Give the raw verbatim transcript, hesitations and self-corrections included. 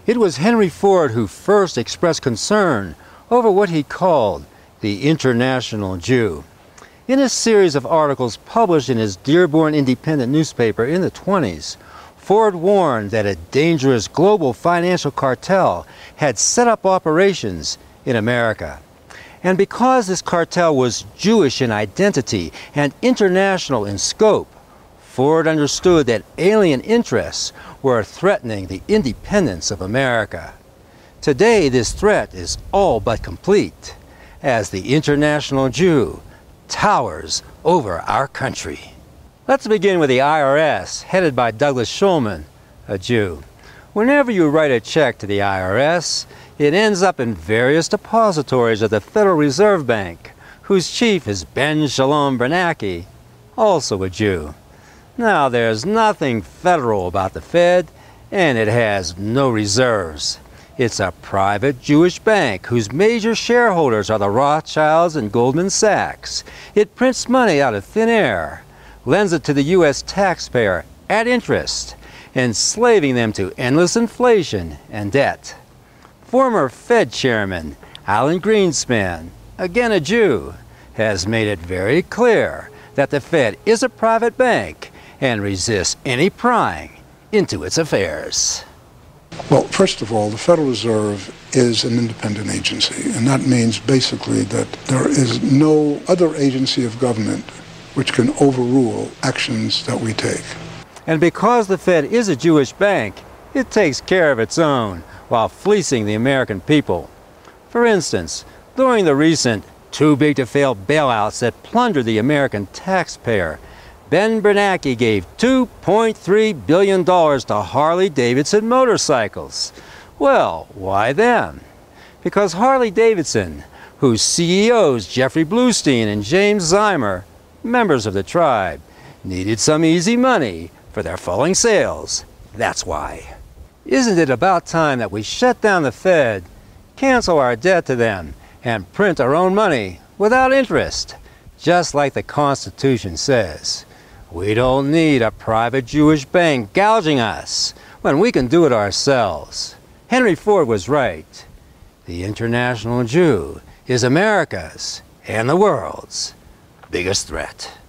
It was Henry Ford who first expressed concern over what he called the international Jew. In a series of articles published in his Dearborn Independent newspaper in the twenties, Ford warned that a dangerous global financial cartel had set up operations in America. And because this cartel was Jewish in identity and international in scope, Ford understood that alien interests were threatening the independence of America. Today, this threat is all but complete, as the international Jew towers over our country. Let's begin with the I R S, headed by Douglas Shulman, a Jew. Whenever you write a check to the I R S, it ends up in various depositories of the Federal Reserve Bank, whose chief is Ben Shalom Bernanke, also a Jew. Now, there's nothing federal about the Fed, and it has no reserves. It's a private Jewish bank whose major shareholders are the Rothschilds and Goldman Sachs. It prints money out of thin air, lends it to the U S taxpayer at interest, enslaving them to endless inflation and debt. Former Fed Chairman Alan Greenspan, again a Jew, has made it very clear that the Fed is a private bank and resists any prying into its affairs. Well, first of all, the Federal Reserve is an independent agency, and that means basically that there is no other agency of government which can overrule actions that we take. And because the Fed is a Jewish bank, it takes care of its own while fleecing the American people. For instance, during the recent too-big-to-fail bailouts that plundered the American taxpayer, Ben Bernanke gave two point three billion dollars to Harley-Davidson motorcycles. Well, why them? Because Harley-Davidson, whose C E Os Jeffrey Bluestein and James Zimer, members of the tribe, needed some easy money for their falling sales. That's why. Isn't it about time that we shut down the Fed, cancel our debt to them, and print our own money without interest, just like the Constitution says? We don't need a private Jewish bank gouging us when we can do it ourselves. Henry Ford was right. The international Jew is America's and the world's biggest threat.